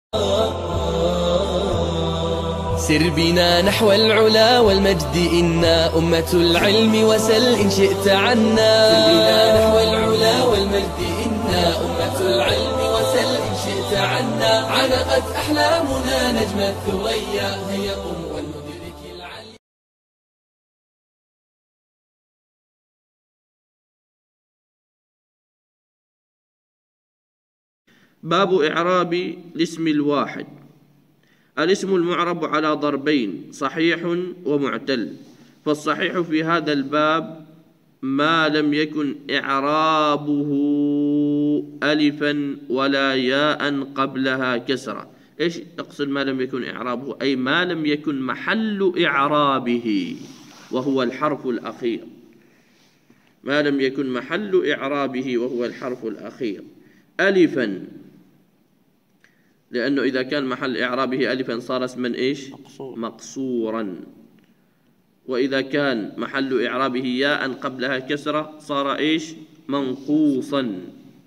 سر بنا نحو العلا والمجد إنا أمة العلم وسل إن شئت عنا. سر بنا نحو العلا والمجد إنا أمة العلم وسل إن شئت عنا. علقت أحلامنا نجم الثريا هيا قم ولندرك العلي. باب إعراب الاسم الواحد. الاسم المعرب على ضربين: صحيح ومعتل. فالصحيح في هذا الباب ما لم يكن إعرابه ألفا ولا ياء قبلها كسرة. إيش أقصد ما لم يكن إعرابه؟ أي ما لم يكن محل إعرابه وهو الحرف الأخير. ما لم يكن محل إعرابه وهو الحرف الأخير ألفا، لأنه إذا كان محل إعرابه ألفا صار اسما إيش؟ مقصورا. وإذا كان محل إعرابه ياء قبلها كسرة صار إيش؟ منقوصا.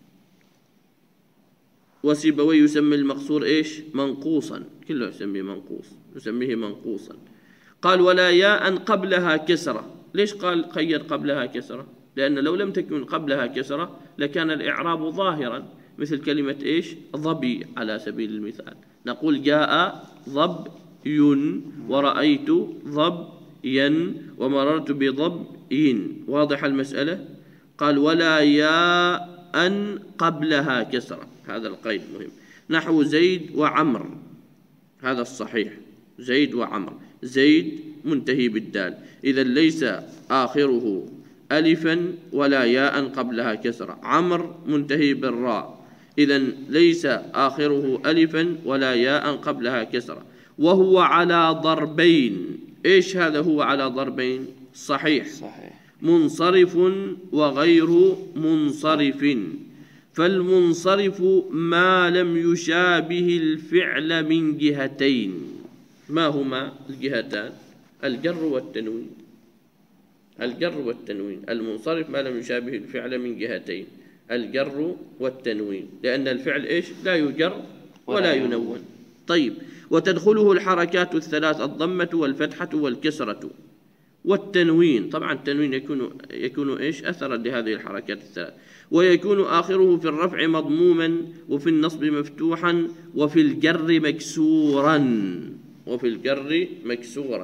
وسيبويه يسمي المقصور إيش؟ منقوصا، كله يسميه منقوص، يسميه منقوصا. قال ولا ياء قبلها كسرة. ليش قال قيد قبلها كسرة؟ لأن لو لم تكن قبلها كسرة لكان الإعراب ظاهرا، مثل كلمة إيش؟ ظبي على سبيل المثال، نقول جاء ظبي ورأيت ظبيا ومررت بظبي. واضح المسألة؟ قال ولا ياء قبلها كسرة، هذا القيد مهم. نحو زيد وعمر، هذا الصحيح، زيد وعمر. زيد منتهي بالدال، إذا ليس آخره ألفا ولا ياء قبلها كسرة. عمر منتهي بالراء، إذا ليس آخره ألفا ولا ياء قبلها كسرة. وهو على ضربين. إيش هذا هو على ضربين؟ صحيح منصرف وغير منصرف. فالمنصرف ما لم يشابه الفعل من جهتين. ما هما الجهتان؟ الجر والتنوين. الجر والتنوين. المنصرف ما لم يشابه الفعل من جهتين، الجر والتنوين، لأن الفعل إيش؟ لا يجر ولا ينون. طيب، وتدخله الحركات الثلاث: الضمة والفتحة والكسرة والتنوين. طبعا التنوين يكون إيش؟ أثرا لهذه الحركات الثلاث. ويكون آخره في الرفع مضموما، وفي النصب مفتوحا، وفي الجر مكسورا. وفي الجر مكسورا.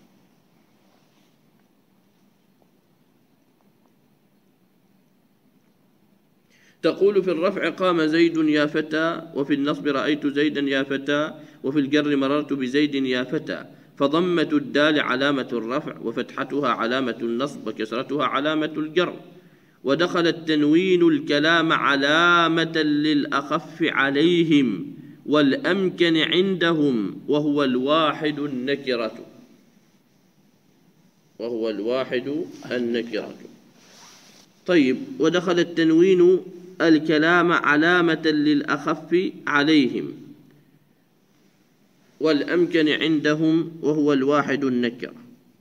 تقول في الرفع قام زيد يا فتى، وفي النصب رأيت زيدا يا فتى، وفي الجر مررت بزيد يا فتى. فضمة الدال علامة الرفع، وفتحتها علامة النصب، وكسرتها علامة الجر. ودخل التنوين الكلام علامة للأخف عليهم والأمكن عندهم، وهو الواحد النكرة. وهو الواحد النكرة. طيب، ودخل التنوين الكلام علامة للأخف عليهم والأمكن عندهم، وهو الواحد النكرة.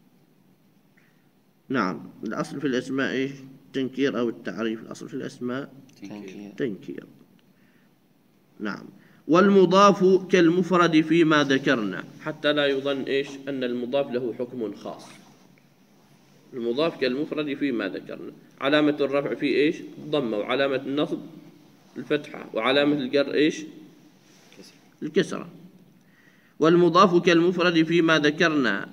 نعم، الأصل في الأسماء إيش؟ تنكير أو التعريف. الأصل في الأسماء تنكير. نعم. والمضاف كالمفرد فيما ذكرنا، حتى لا يظن إيش؟ أن المضاف له حكم خاص. المضاف كالمفرد فيما ذكرنا. علامة الرفع فيه إيش؟ الضمة، وعلامة النصب الفتحة، وعلامة الجر إيش؟ الكسرة. والمضاف كالمفرد فيما ذكرنا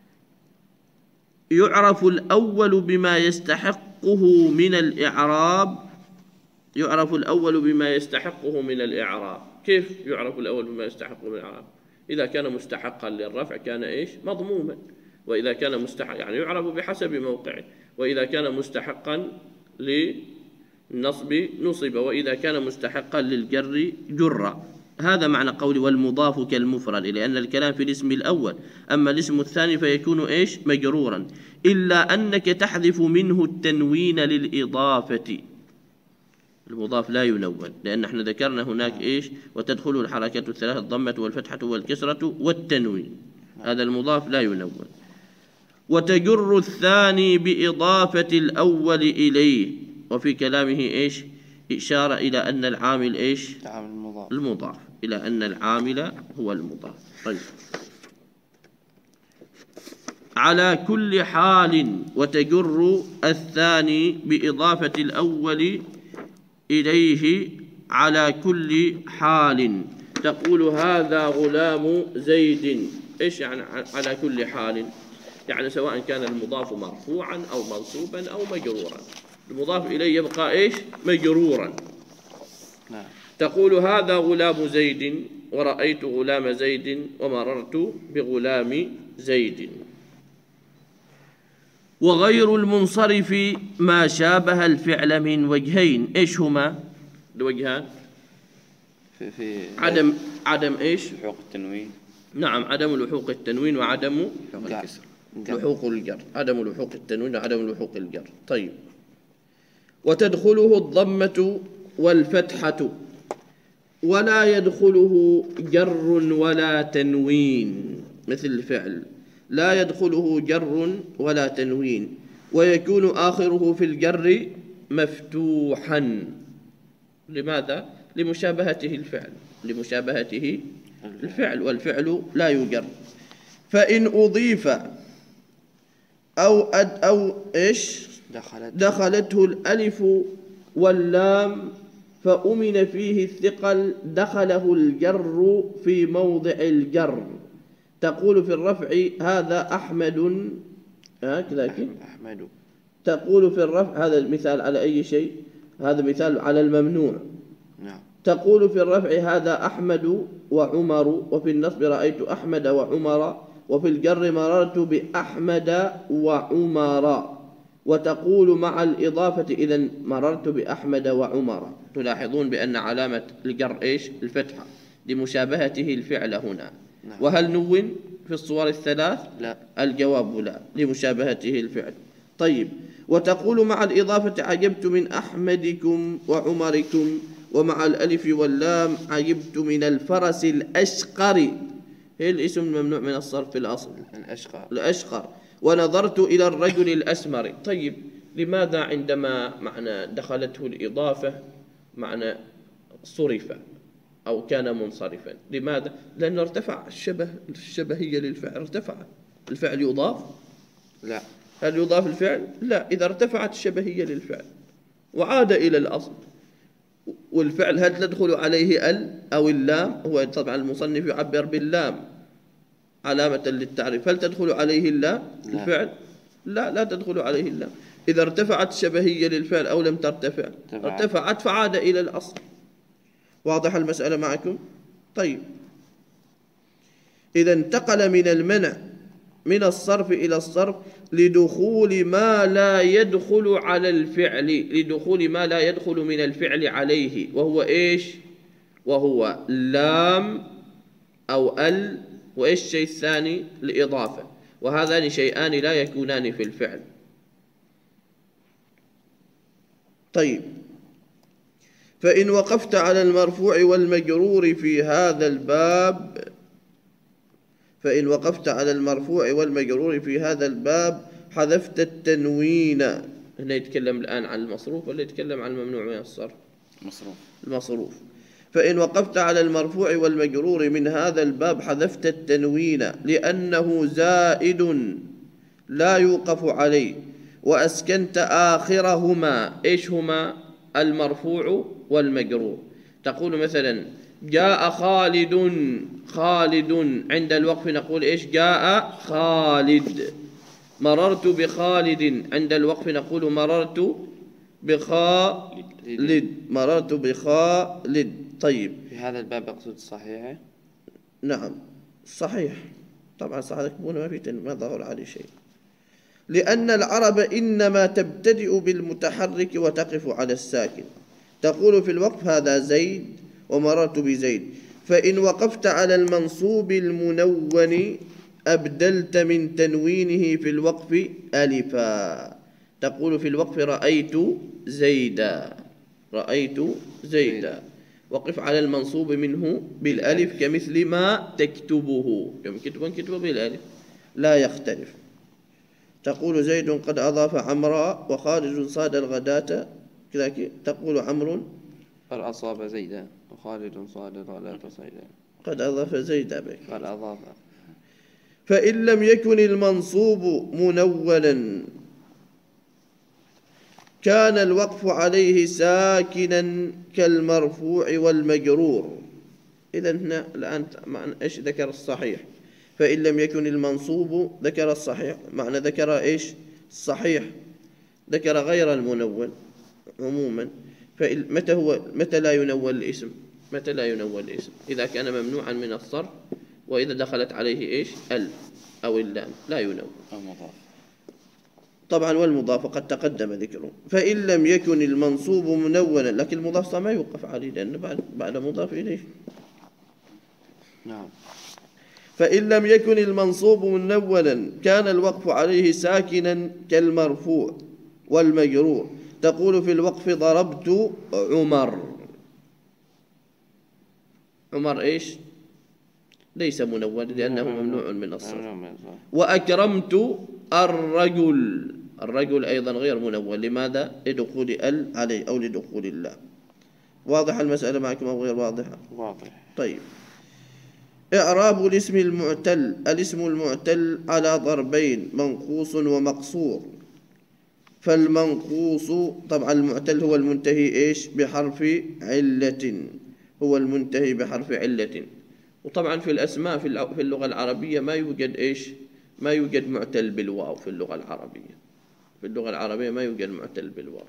يعرف الأول بما يستحقه من الإعراب. يعرف الأول بما يستحقه من الإعراب. كيف يعرف الأول بما يستحقه من الإعراب؟ إذا كان مستحقا للرفع كان إيش؟ مضموما. وإذا كان مستحق يعني يعرف بحسب موقعه. وإذا كان مستحقا للنصب نصب، وإذا كان مستحقا للجر جر. هذا معنى قولي والمضاف كالمفرد، لأن الكلام في الاسم الأول. أما الاسم الثاني فيكون إيش؟ مجرورا، إلا أنك تحذف منه التنوين للإضافة. المضاف لا ينون، لأن احنا ذكرنا هناك إيش؟ وتدخل الحركات الثلاث: الضمة والفتحة والكسرة والتنوين. هذا المضاف لا ينون. وتجر الثاني بإضافة الأول إليه. وفي كلامه إيش؟ إشارة إلى أن العامل إيش؟ المضاف. إلى أن العامل هو المضاف. طيب، على كل حال، وتجر الثاني بإضافة الأول إليه على كل حال. تقول هذا غلام زيد. إيش يعني على كل حال؟ يعني سواء كان المضاف مرفوعا أو منصوبا أو مجرورا، المضاف إليه يبقى إيش؟ مجرورا. تقول هذا غلام زيد، ورأيت غلام زيد، ومررت بغلام زيد. وغير المنصرف ما شابه الفعل من وجهين. إيش هما الوجهان؟ في عدم إيش؟ لحوق التنوين. نعم، عدم لحوق التنوين وعدم الكسر. لحوق الجر. عدم لحوق التنوين وعدم لحوق الجر. طيب، وتدخله الضمة والفتحة، ولا يدخله جر ولا تنوين، مثل الفعل لا يدخله جر ولا تنوين، ويكون آخره في الجر مفتوحا. لماذا؟ لمشابهته الفعل، لمشابهته الفعل، والفعل لا يجر. فإن أضيف أو إيش دخلته الألف واللام فأمن فيه الثقل دخله الجر في موضع الجر. تقول في الرفع هذا أحمد، أحمد. تقول في الرفع، هذا المثال على أي شيء؟ هذا مثال على الممنوع. نعم. تقول في الرفع هذا أحمد وعمر، وفي النصب رأيت أحمد وعمر، وفي الجر مررت بأحمد وعمر. وتقول مع الإضافة إذن مررت بأحمد وعمر. تلاحظون بأن علامة الجر إيش؟ الفتحة، لمشابهته الفعل هنا. نعم. وهل نون في الصور الثلاث؟ لا. الجواب لا، لمشابهته الفعل. طيب، وتقول مع الإضافة عجبت من أحمدكم وعمركم، ومع الألف واللام عجبت من الفرس الأشقر. هي الاسم الممنوع من الصرف في الأصل، الأشقر. ونظرت إلى الرجل الأسمر. طيب، لماذا عندما معنى دخلته الإضافة معنى صرف أو كان منصرفا؟ لماذا؟ لأنه ارتفع الشبهية للفعل، ارتفع الفعل. يضاف؟ لا. هل يضاف الفعل؟ لا، إذا ارتفعت الشبهية للفعل وعاد إلى الأصل. والفعل هل تدخل عليه ال أو اللام؟ هو طبعا المصنف يعبر باللام علامة للتعريف. هل تدخل عليه اللام؟ لا. الفعل؟ لا تدخل عليه اللام. إذا ارتفعت الشبهية للفعل أو لم ترتفع؟ ارتفعت فعاد إلى الأصل. واضح المسألة معكم؟ طيب، إذا انتقل من المنع من الصرف إلى الصرف لدخول ما لا يدخل على الفعل، لدخول ما لا يدخل من الفعل عليه، وهو إيش؟ وهو لام أو ال، وإيش الشيء الثاني؟ الإضافة. وهذان شيئان لا يكونان في الفعل. طيب، فإن وقفت على المرفوع والمجرور في هذا الباب، فإن وقفت على المرفوع والمجرور في هذا الباب حذفت التنوين. هنا يتكلم الآن عن المصروف ولا يتكلم عن الممنوع من الصرف؟ المصروف. فإن وقفت على المرفوع والمجرور من هذا الباب حذفت التنوين لأنه زائد لا يوقف عليه، وأسكنت آخرهما. إيش هما؟ المرفوع والمجرور. تقول مثلا جاء خالد، عند الوقف نقول إيش؟ جاء خالد. مررت بخالد، عند الوقف نقول مررت بخالد. طيب، في هذا الباب أقصد الصحيح. نعم صحيح، طبعا صحيح، ما في ما ظهر عليه شيء، لأن العرب إنما تبتدئ بالمتحرك وتقف على الساكن. تقول في الوقف هذا زيد ومررت بزيد. فإن وقفت على المنصوب المنون أبدلت من تنوينه في الوقف ألفا. تقول في الوقف رأيت زيدا، وقف على المنصوب منه بالألف كمثل ما تكتبه، كتبه بالألف لا يختلف. تقول زيد قد أضاف عمرا، وخالد صاد الغداة. كذلك تقول عمرو قد أصاب زيدا. وخالد صاد ضلات صيدا. قد أضاف زيد بك. قد أضاف. فإن لم يكن المنصوب منولا كان الوقف عليه ساكنا كالمرفوع والمجرور. إذا هنا الآن معنى إيش ذكر الصحيح؟ فإن لم يكن المنصوب ذكر الصحيح، معنى ذكر إيش؟ الصحيح، ذكر غير المنون عموما. متى لا ينون الاسم؟ متى لا ينون الاسم؟ إذا كان ممنوعا من الصرف، وإذا دخلت عليه إيش؟ ال أو اللام لا ينون. المضاف طبعا والمضاف قد تقدم ذكره. فإن لم يكن المنصوب منونا، لكن المضاف ما يوقف عليه لأنه بعد مضاف إليه. نعم. فإن لم يكن المنصوب منونا كان الوقف عليه ساكنا كالمرفوع والمجرور. تقول في الوقف ضربت عمر. عمر إيش؟ ليس منون لأنه ممنوع من الصرف. وأكرمت الرجل. الرجل أيضا غير منون. لماذا؟ لدخول ال عليه أو لدخول اللام. واضح المسألة معكم أو غير واضحة؟ واضح. طيب، إعراب الاسم المعتل. الاسم المعتل على ضربين: منقوص ومقصور. فالمنقوص طبعا المعتل هو المنتهي إيش؟ بحرف علة. هو المنتهي بحرف علة. وطبعا في الأسماء في اللغة العربية ما يوجد إيش؟ ما يوجد معتل بالواو في اللغة العربية. في اللغة العربية ما يوجد معتل بالواو.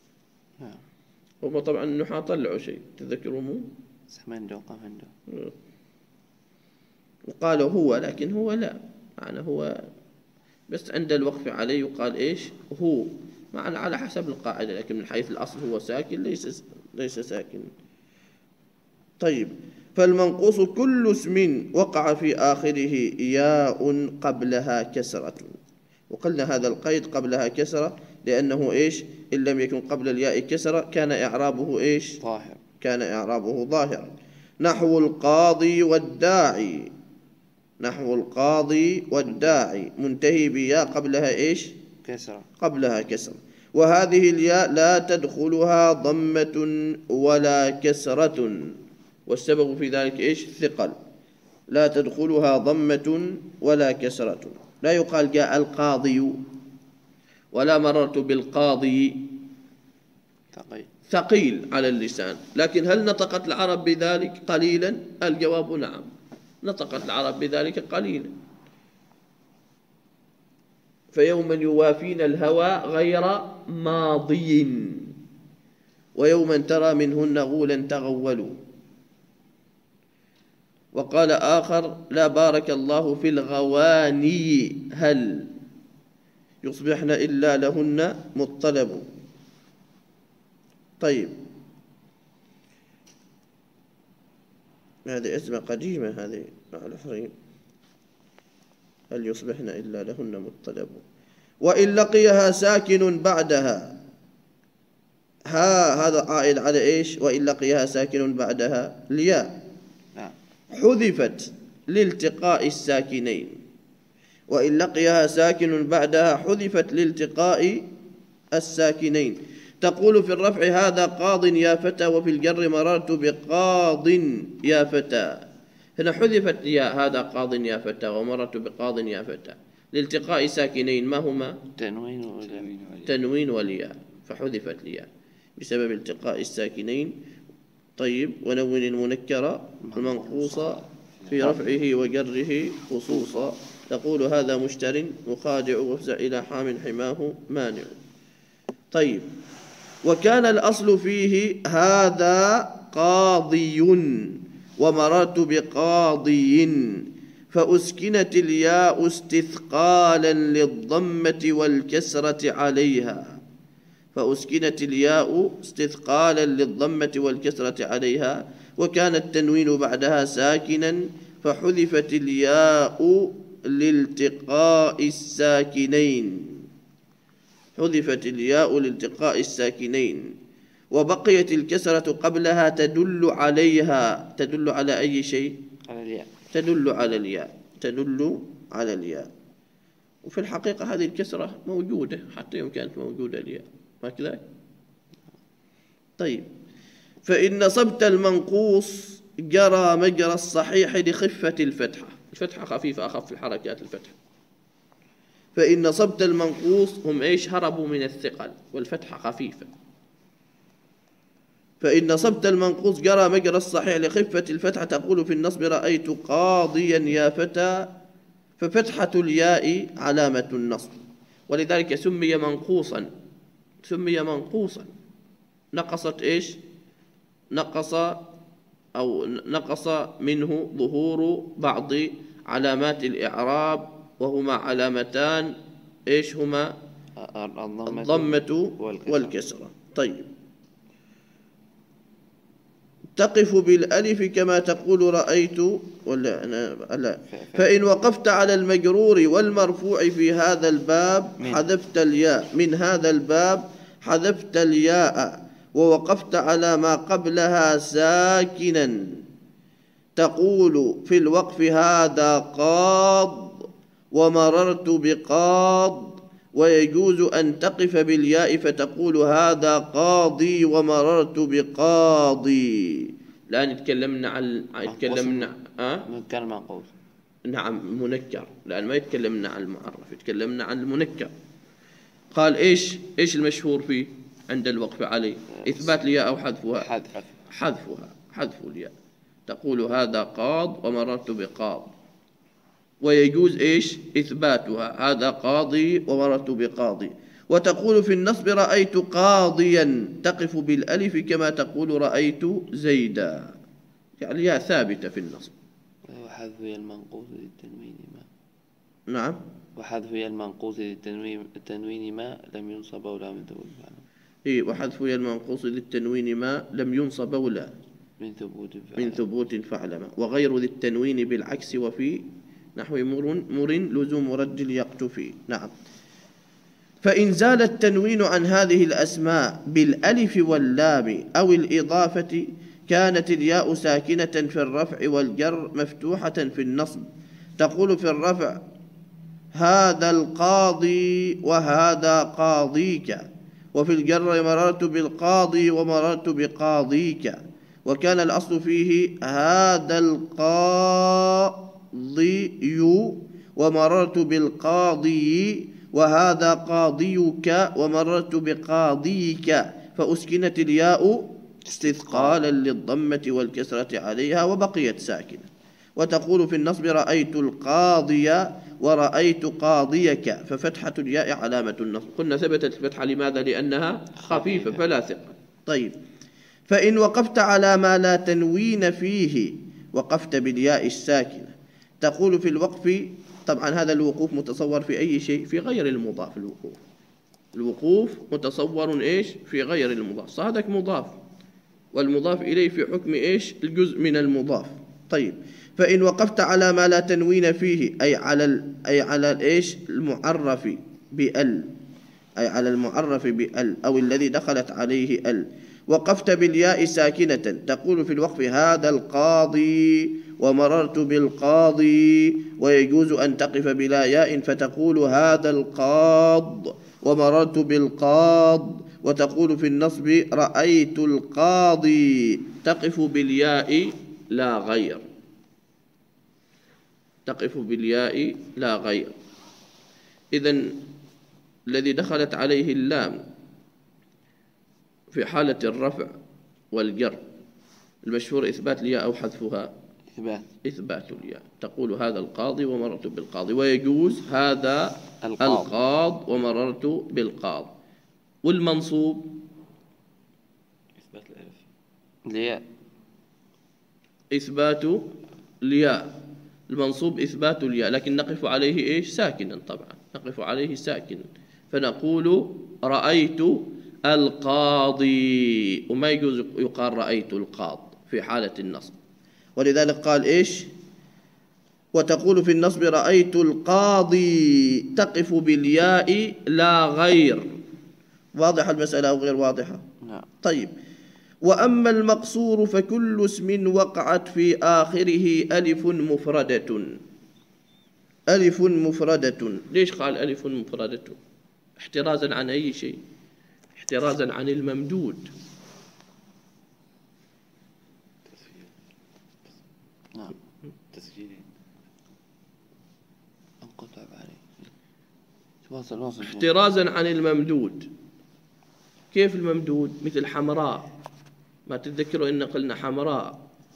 هم طبعا النحاة طلعوا شيء تذكرون؟ سمندو قمندو. وقالوا هو، لكن هو لا، معنى هو بس عند الوقف عليه يقال إيش؟ هو، معنى على حسب القاعدة، لكن من حيث الأصل هو ساكن ليس ساكن. طيب، فالمنقوص كل اسم وقع في آخره ياء قبلها كسرة. وقلنا هذا القيد قبلها كسرة لأنه إيش؟ إن لم يكن قبل الياء كسرة كان إعرابه إيش؟ ظاهر. كان إعرابه ظاهر. نحو القاضي والداعي. نحو القاضي والداعي منتهي بياء قبلها إيش؟ كسرة. قبلها كسرة. وهذه الياء لا تدخلها ضمة ولا كسرة، والسبب في ذلك إيش؟ ثقل. لا تدخلها ضمة ولا كسرة. لا يقال جاء القاضي ولا مررت بالقاضي، ثقيل على اللسان. لكن هل نطقت العرب بذلك قليلا؟ الجواب نعم، نطقت العرب بذلك قليلا. فيوما يوافين الهوى غير ماضي، ويوما ترى منهن غولا تغولوا. وقال آخر: لا بارك الله في الغواني هل يصبحن إلا لهن مطلب. طيب، هذه أزمة قديمة هذه مع الحريم. هل يصبحن إلا لهن مطلب. وإن لقيها ساكن بعدها، هذا عائد على إيش؟ وإن لقيها ساكن بعدها الياء حذفت لالتقاء الساكنين. وإن لقيها ساكن بعدها حذفت لالتقاء الساكنين. تقول في الرفع: هذا قاض يا فتى، وفي الجر: مررت بقاض يا فتى. هنا حذفت يا هذا قاض يا فتى ومررت بقاض يا فتى لالتقاء ساكنين، ما هما؟ تنوين والياء، فحذفت الياء بسبب التقاء الساكنين. طيب، ونون المنكرة المنقوصة في رفعه وجره خصوصا. تقول: هذا مشتر مخادع، وافزع إلى حام حماه مانع. طيب، وكان الأصل فيه هذا قاضي ومررت بقاضي، فأسكنت الياء استثقالا للضمة والكسرة عليها. فأسكنت الياء استثقالا للضمة والكسرة عليها، وكان التنوين بعدها ساكنا، فحذفت الياء لالتقاء الساكنين. حذفت الياء لالتقاء الساكنين، وبقيت الكسرة قبلها تدل عليها. تدل على أي شيء؟ على الياء. تدل على الياء. تدل على الياء. وفي الحقيقة هذه الكسرة موجودة حتى يوم كانت موجودة الياء، ما كذلك؟ طيب، فإن نصبت المنقوص جرى مجرى الصحيح لخفة الفتحة، الفتحة خفيفة أخف الحركات الفتحة. فإن نصبت المنقوص هم إيش؟ هربوا من الثقل والفتحة خفيفة. فإن نصبت المنقوص جرى مجرى الصحيح لخفة الفتحة تقول في النصب رأيت قاضيا يا فتى، ففتحة الياء علامة النصب، ولذلك سمي منقوصا، سمي منقوصا. نقصت إيش؟ نقص منه ظهور بعض علامات الإعراب، وهما علامتان إيش هما؟ الضمة والكسرة. طيب، تقف بالألف كما تقول رأيت ولا لا. فإن وقفت على المجرور والمرفوع في هذا الباب حذفت الياء، من هذا الباب حذفت الياء، ووقفت على ما قبلها ساكنا تقول في الوقف هذا قاض ومررت بقاض، ويجوز أن تقف بالياء فتقول هذا قاضي ومررت بقاضي. الآن تكلمنا عن منكر منقوص. نعم منكر، لأن ما يتكلمنا عن المعرف، يتكلمنا عن المنكر. قال إيش المشهور فيه عند الوقف عليه؟ إثبات الياء أو حذفها؟ حذف الياء. تقول هذا قاض ومررت بقاض، ويجوز إيش؟ إثباتها، هذا قاضي ومررت بقاضي. وتقول في النصب رأيت قاضيا، تقف بالألف كما تقول رأيت زيدا، يعني الياء ثابتة في النصب. وحذف المنقوص للتنوين ما. نعم، وحذف المنقوص للتنوين ما لم ينصب ولا من ثبوت فعلا. إيه، وحذف المنقوص للتنوين ما لم ينصب ولا من ثبوت فعلما، وغير ذي التنوين بالعكس وفي نحو مر لزوم رد يقتفي. نعم. فإن زال التنوين عن هذه الأسماء بالألف واللام أو الإضافة كانت الياء ساكنة في الرفع والجر مفتوحة في النصب. تقول في الرفع هذا القاضي وهذا قاضيك، وفي الجر مررت بالقاضي ومررت بقاضيك، وكان الأصل فيه هذا القاضي ومررت بالقاضي، وهذا قاضيك ومررت بقاضيك، فأسكنت الياء استثقالا للضمة والكسرة عليها وبقيت ساكنة. وتقول في النصب رأيت القاضي ورأيت قاضيك، ففتحة الياء علامة النصب. قلنا ثبتت الفتحة لماذا؟ لأنها خفيفة فلا ثقل. طيب، فإن وقفت على ما لا تنوين فيه وقفت بالياء الساكنة. تقول في الوقف، طبعا هذا الوقوف متصور في أي شيء؟ في غير المضاف. الوقوف متصور إيش؟ في غير المضاف. صادك مضاف، والمضاف إليه في حكم إيش؟ الجزء من المضاف. طيب، فإن وقفت على ما لا تنوين فيه أي على إيش؟ المعرف بأل، أي على المعرف بأل أو الذي دخلت عليه أل، وقفت بالياء ساكنة. تقول في الوقف هذا القاضي ومررت بالقاضي، ويجوز أن تقف بلا ياء فتقول هذا القاض ومررت بالقاض. وتقول في النصب رأيت القاضي، تقف بالياء لا غير، تقف بالياء لا غير. إذن الذي دخلت عليه اللام في حالة الرفع والجر المشهور إثبات الياء أو حذفها؟ إثبات الياء. تقول هذا القاضي ومررت بالقاضي، ويجوز هذا القاض ومررت بالقاض. والمنصوب إثبات الياء، إثبات الياء. المنصوب إثبات الياء، لكن نقف عليه إيش؟ ساكنا. طبعا نقف عليه ساكنا، فنقول رأيت القاضي، وما يجوز يقال رأيت القاض في حالة النصب. ولذلك قال إيش؟ وتقول في النصب رأيت القاضي، تقف بالياء لا غير. واضحة المسألة أو غير واضحة؟ نعم. طيب، وأما المقصور فكل اسم وقعت في آخره ألف مفردة. ألف مفردة. ليش قال ألف مفردة؟ احترازا عن أي شيء؟ احترازا عن الممدود. الوصف احترازا عن الممدود. كيف الممدود؟ مثل حمراء، ما تتذكروا إن قلنا حمراء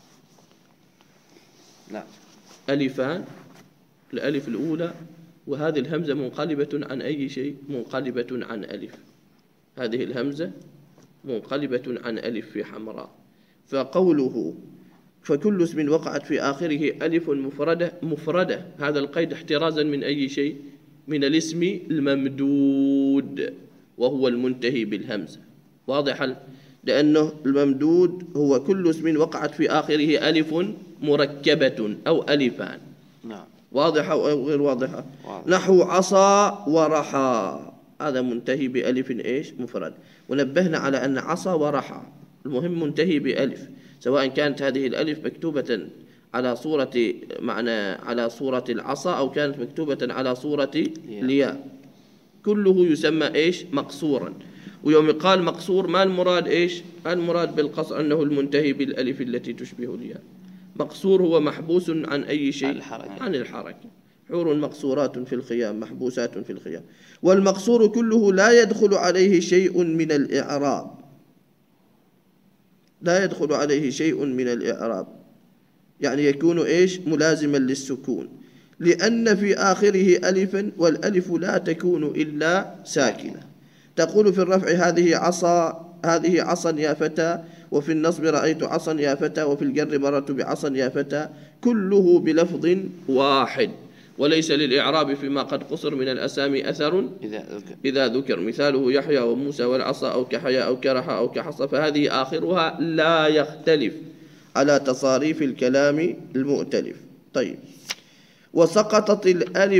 نعم. ألفان، الألف الأولى وهذه الهمزة منقلبة عن أي شيء؟ منقلبة عن ألف. هذه الهمزة منقلبة عن ألف في حمراء. فقوله فكل اسم وقعت في آخره ألف مفردة، هذا القيد احترازا من أي شيء؟ من الاسم الممدود وهو المنتهي بالهمزة. واضح؟ لأنه الممدود هو كل اسم وقعت في آخره ألف مركبة أو ألفان. نعم. واضحة أو غير واضحة؟ واضح. نحو عصا ورحى، هذا منتهي بألف إيش؟ مفرد. ونبهنا على أن عصا ورحى المهم منتهي بألف، سواء كانت هذه الألف مكتوبة على صورة على صورة العصا أو كانت مكتوبة على صورة الياء، كله يسمى إيش؟ مقصورا. ويوم قال مقصور ما المراد إيش؟ المراد بالقصر أنه المنتهي بالألف التي تشبه الياء. مقصور هو محبوس عن أي شيء؟ عن الحركة. حور مقصورات في الخيام، محبوسات في الخيام. والمقصور كله لا يدخل عليه شيء من الإعراب، لا يدخل عليه شيء من الإعراب، يعني يكون إيش؟ ملازما للسكون، لأن في آخره ألفا، والألف لا تكون إلا ساكنة. تقول في الرفع هذه عصا، هذه عصا يا فتى، وفي النصب رأيت عصا يا فتى، وفي الجر مررت بعصا يا فتى، كله بلفظ واحد، وليس للإعراب فيما قد قصر من الأسامي أثر إذا ذكر، مثاله يحيى وموسى والعصا أو كحيا أو كرح أو كحصى، فهذه آخرها لا يختلف على تصاريف الكلام المؤتلف. طيب، وسقطت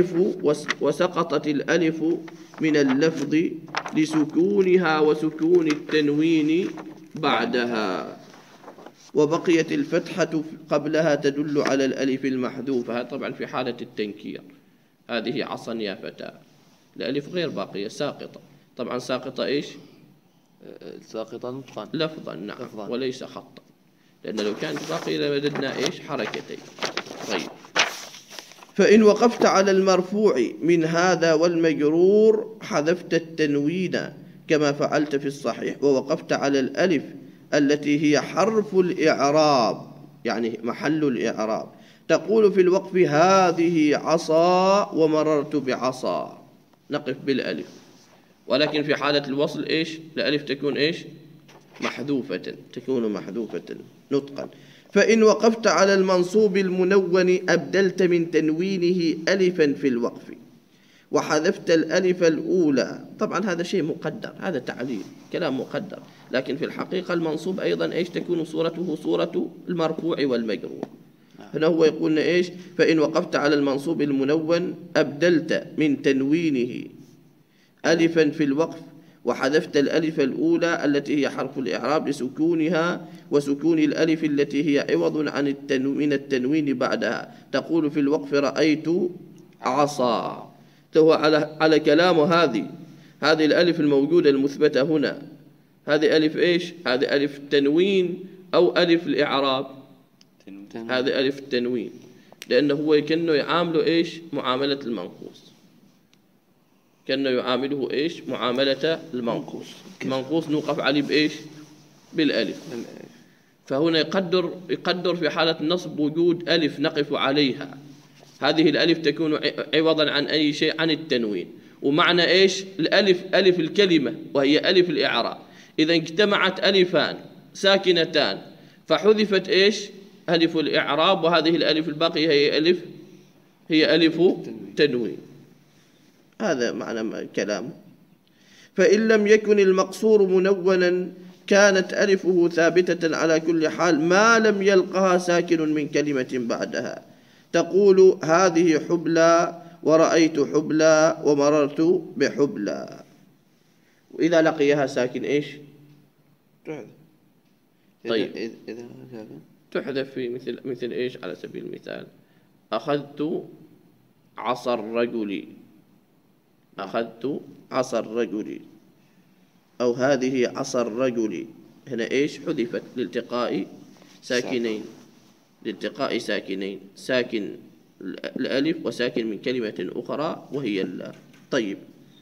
الألف من اللفظ لسكونها وسكون التنوين بعدها، وبقيت الفتحة قبلها تدل على الألف المحذوفة. طبعا في حالة التنكير، هذه عصا يا فتى، الألف غير باقية ساقطة. طبعا ساقطة إيش؟ ساقطة نطقا لفظا. نعم لفظاً. وليس خطا، لأن لو كانت باقية لمددنا إيش؟ حركتين. طيب، فإن وقفت على المرفوع من هذا والمجرور حذفت التنوين كما فعلت في الصحيح، ووقفت على الألف التي هي حرف الإعراب يعني محل الإعراب، تقول في الوقف هذه عصا ومررت بعصا، نقف بالألف. ولكن في حالة الوصل إيش؟ الألف تكون إيش؟ محذوفة، تكون محذوفة نطقا. فإن وقفت على المنصوب المنون أبدلت من تنوينه ألفا في الوقف وحذفت الألف الأولى. طبعا هذا شيء مقدر، هذا تعليل كلام مقدر، لكن في الحقيقة المنصوب أيضا إيش؟ تكون صورته صورة المرفوع والمجرور. هنا هو يقولنا إيش؟ فإن وقفت على المنصوب المنون أبدلت من تنوينه ألفا في الوقف وحذفت الألف الأولى التي هي حرف الإعراب لسكونها وسكون الألف التي هي عوض عن من التنوين بعدها، تقول في الوقف رأيت عصا. هو على كلام هذه الألف الموجودة المثبتة هنا، هذه ألف إيش؟ هذه ألف التنوين أو ألف الإعراب؟ هذه ألف التنوين، لأنه هو كأنه يعامله إيش؟ معاملة المنقوص، كأنه يعامله إيش؟ معاملة المنقوص. المنقوص نوقف عليه بإيش؟ بالألف. فهنا يقدر في حالة النصب وجود ألف نقف عليها، هذه الألف تكون عوضا عن أي شيء؟ عن التنوين. ومعنى إيش؟ الألف ألف الكلمة وهي ألف الإعراب، إذا اجتمعت ألفان ساكنتان فحذفت إيش؟ ألف الإعراب، وهذه الألف الباقية هي ألف تنوين. هذا معنى كلامه. فإن لم يكن المقصور منونا كانت ألفه ثابتة على كل حال ما لم يلقها ساكن من كلمة بعدها، تقول هذه حبلى ورأيت حبلى ومررت بحبلى. وإذا لقيها ساكن إيش؟ تحذف. طيب، تحذف في مثل إيش؟ على سبيل المثال أخذت عصا الرجل، أخذت عصا الرجل، أو هذه عصا الرجل. هنا إيش؟ حذفت لالتقاء ساكنين، لالتقاء ساكنين، ساكن الألف وساكن من كلمة أخرى وهي اللام. طيب،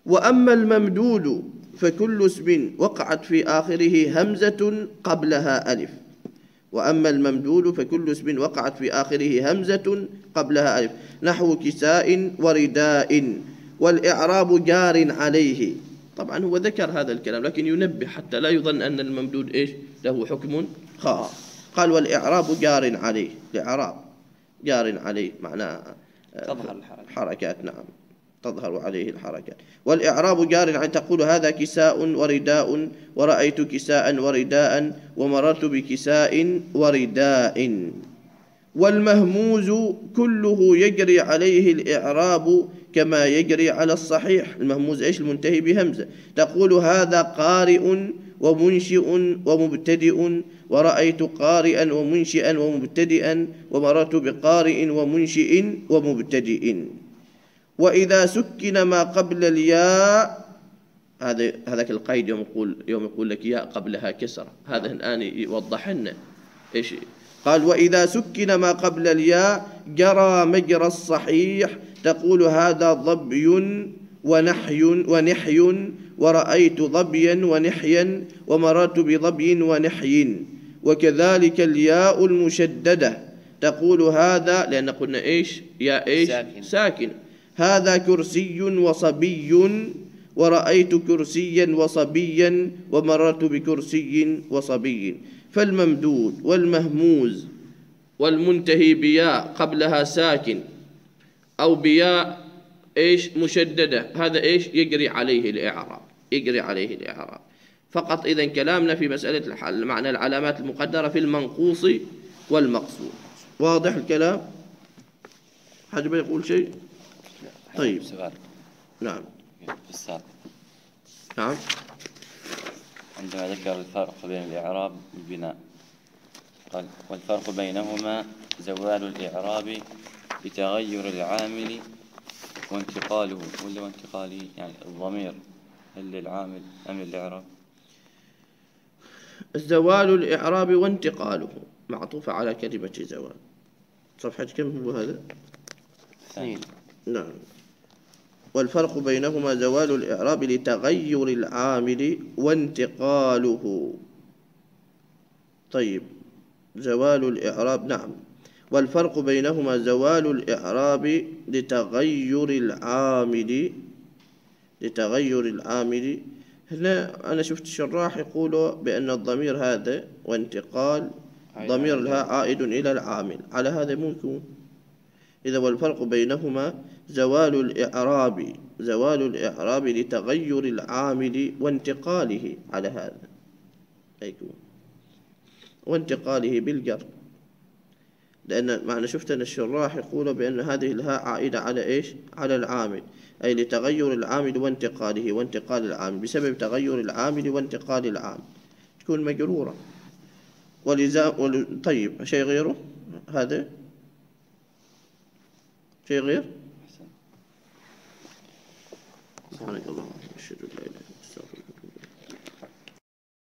وأما الممدود فكل اسم وقعت في آخره همزة قبلها ألف. وأما الممدود فكل اسم وقعت في آخره همزة قبلها ألف، نحو كساء ورداء، والإعراب جار عليه. طبعا هو ذكر هذا الكلام لكن ينبه حتى لا يظن أن الممدود إيش له حكم خاص. قال والإعراب جار عليه، الإعراب جار عليه معناه تظهر الحركات، نعم تظهر عليه الحركات. والإعراب جار عليه، تقول هذا كساء ورداء، ورأيت كساء ورداء، ومررت بكساء ورداء. والمهموز كله يجري عليه الإعراب كما يجري على الصحيح. المهموز إيش؟ المنتهي بهمزة. تقول هذا قارئ ومنشئ ومبتدئ، ورأيت قارئا ومنشئا ومبتدئا، ومررت بقارئ ومنشئ ومبتدئ. وإذا سكن ما قبل الياء، هذاك القيد يوم يقول لك ياء قبلها كسرة، هذا الآن يوضح لنا إيش. قال وإذا سكن ما قبل الياء جرى مجرى الصحيح، تقول هذا ظبي ونحي، ورأيت ظبيا ونحيا، ومررت بظبي ونحي. وكذلك الياء المشددة، تقول هذا، لأن قلنا إيش يا إيش ساكن، هذا كرسي وصبي، ورأيت كرسيا وصبيا، ومررت بكرسي وصبي. فالممدود والمهموز والمنتهي بياء قبلها ساكن أو بياء إيش مشددة، هذا إيش يجري عليه الإعراب، يجري عليه الإعراب فقط. إذن كلامنا في مسألة معنى العلامات المقدرة في المنقوص والمقصور. واضح الكلام؟ حد يقول شيء؟ طيب سؤال. نعم في السابق نعم عندما ذكر الفرق بين الإعراب والبناء قال والفرق بينهما زوال الإعراب بتغير العامل وانتقاله، ولا وانتقاله يعني الضمير هل للعامل أم للإعراب؟ زوال الإعراب وانتقاله معطوف على كلمة زوال. صفحة كم هو هذا؟ 2. نعم. والفرق بينهما زوال الإعراب لتغير العامل وانتقاله. طيب زوال الإعراب، نعم. والفرق بينهما زوال الإعراب لتغير العامل. هنا أنا شفت الشراح يقولوا بأن الضمير هذا وانتقال ضمير لها عائد إلى العامل، على هذا ممكن. إذا والفرق بينهما زوال الإعراب لتغير العامل وانتقاله، على هذا يكون وانتقاله بالجر، لأن معنى شفت أن الشراح يقول بأن هذه الهاء عائدة على إيش؟ على العامل، أي لتغير العامل وانتقاله، وانتقال العامل بسبب تغير العامل وانتقال العامل تكون مجرورة. طيب شيء غيره هذا؟ شيء غير؟ سبحانك اللهم وبحمدك أشهد أن لا إله إلا أنت